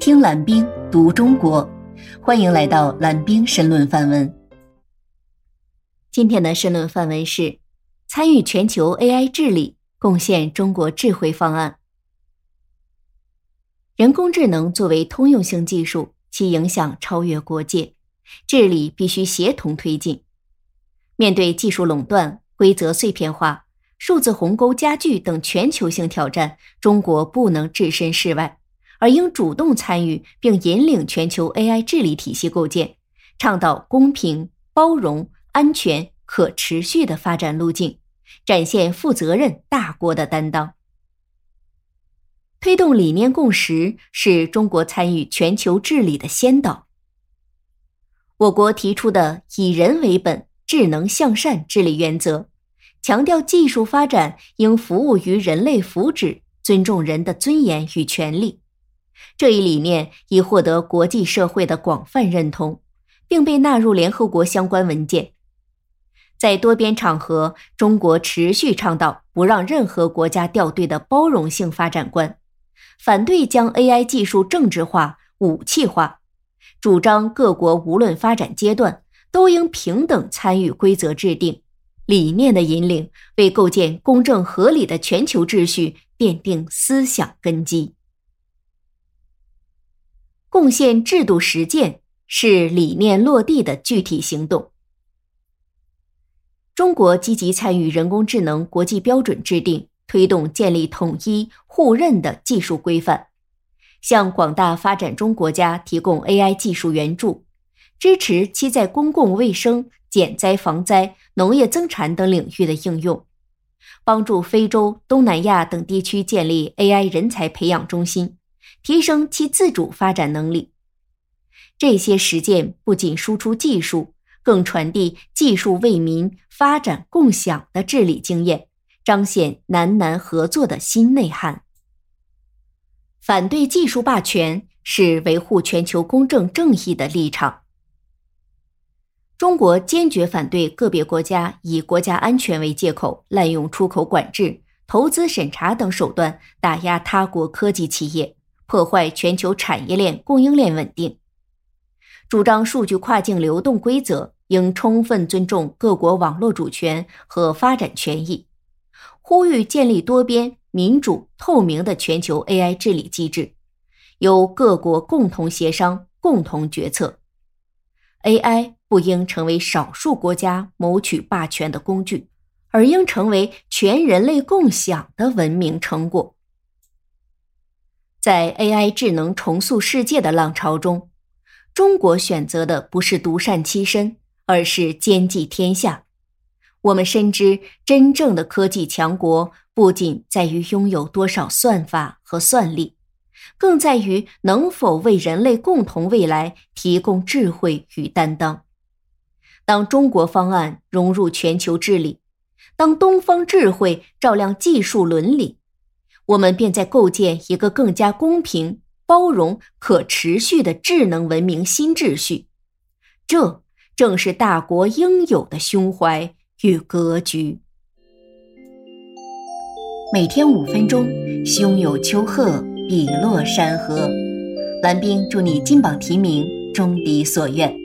听蓝冰读中国，欢迎来到蓝冰申论范文。今天的申论范文是参与全球 AI 治理，贡献中国智慧方案。人工智能作为通用性技术，其影响超越国界，治理必须协同推进。面对技术垄断、规则碎片化、数字鸿沟加剧等全球性挑战，中国不能置身事外，而应主动参与并引领全球 AI 治理体系构建，倡导公平、包容、安全、可持续的发展路径，展现负责任大国的担当。推动理念共识是中国参与全球治理的先导。我国提出的以人为本、智能向善治理原则，强调技术发展应服务于人类福祉，尊重人的尊严与权利。这一理念已获得国际社会的广泛认同，并被纳入联合国相关文件。在多边场合，中国持续倡导不让任何国家掉队的包容性发展观，反对将 AI 技术政治化、武器化，主张各国无论发展阶段都应平等参与规则制定，理念的引领为构建公正合理的全球秩序奠定思想根基。贡献制度实践是理念落地的具体行动。中国积极参与人工智能国际标准制定，推动建立统一互认的技术规范，向广大发展中国家提供 AI 技术援助，支持其在公共卫生、减灾防灾、农业增产等领域的应用，帮助非洲、东南亚等地区建立 AI 人才培养中心，提升其自主发展能力。这些实践不仅输出技术，更传递技术为民、发展共享的治理经验，彰显南南合作的新内涵。反对技术霸权是维护全球公正正义的立场。中国坚决反对个别国家以国家安全为借口，滥用出口管制、投资审查等手段打压他国科技企业，破坏全球产业链供应链稳定。主张数据跨境流动规则应充分尊重各国网络主权和发展权益，呼吁建立多边、民主、透明的全球 AI 治理机制，由各国共同协商、共同决策。AI 不应成为少数国家谋取霸权的工具，而应成为全人类共享的文明成果。在 AI 智能重塑世界的浪潮中，中国选择的不是独善其身，而是兼济天下。我们深知，真正的科技强国不仅在于拥有多少算法和算力，更在于能否为人类共同未来提供智慧与担当。当中国方案融入全球治理，当东方智慧照亮技术伦理，我们便在构建一个更加公平、包容、可持续的智能文明新秩序。这正是大国应有的胸怀与格局。每天5分钟，胸有丘壑，笔落山河。蓝冰祝你金榜题名，终抵所愿。